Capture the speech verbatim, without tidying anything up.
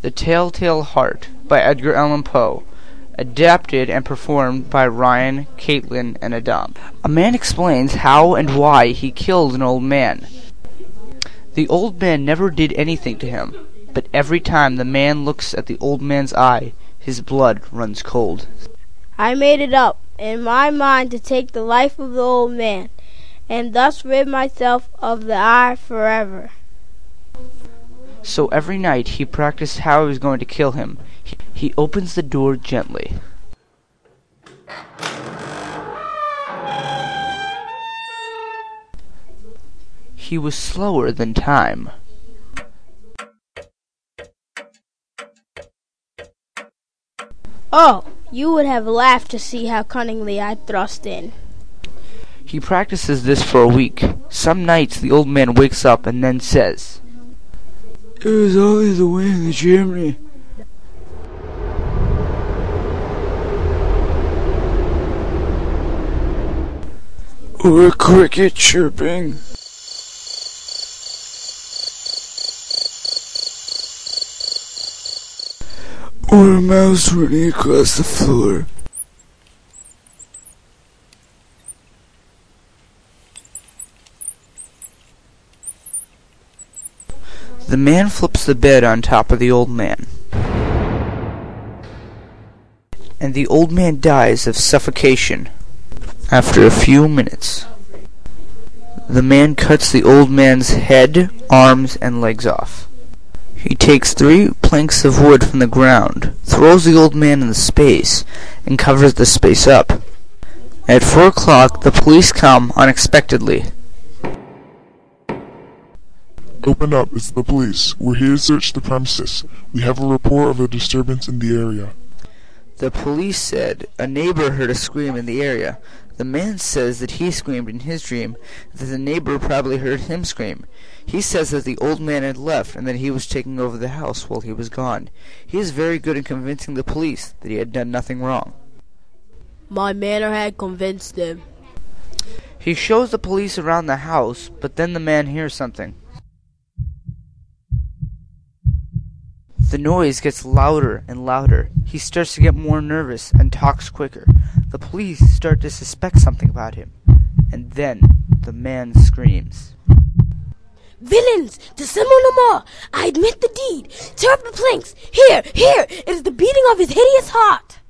The Telltale Heart by Edgar Allan Poe. Adapted and performed by Ryan, Caitlin, and Adam. A man explains how and why he killed an old man. The old man never did anything to him, but every time the man looks at the old man's eye, his blood runs cold. I made it up in my mind to take the life of the old man, and thus rid myself of the eye forever. So every night he practiced how he was going to kill him. He, he opens the door gently. He was slower than time. Oh, you would have laughed to see how cunningly I thrust in. He practices this for a week. Some nights the old man wakes up and then says, "It was only the wind in the chimney." Or a cricket chirping. Or a mouse running across the floor. The man flips the bed on top of the old man, and the old man dies of suffocation after a few minutes. The man cuts the old man's head, arms, and legs off. He takes three planks of wood from the ground, throws the old man in the space, and covers the space up. At four o'clock, the police come unexpectedly. Open up, it's the police. We're here to search the premises. We have a report of a disturbance in the area. The police said a neighbor heard a scream in the area. The man says that he screamed in his dream, and that the neighbor probably heard him scream. He says that the old man had left and that he was taking over the house while he was gone. He is very good in convincing the police that he had done nothing wrong. My manner had convinced them. He shows the police around the house, but then the man hears something. The noise gets louder and louder. He starts to get more nervous and talks quicker. The police start to suspect something about him. And then the man screams. Villains, dissemble no more. I admit the deed. Tear up the planks. Here, here, it is the beating of his hideous heart.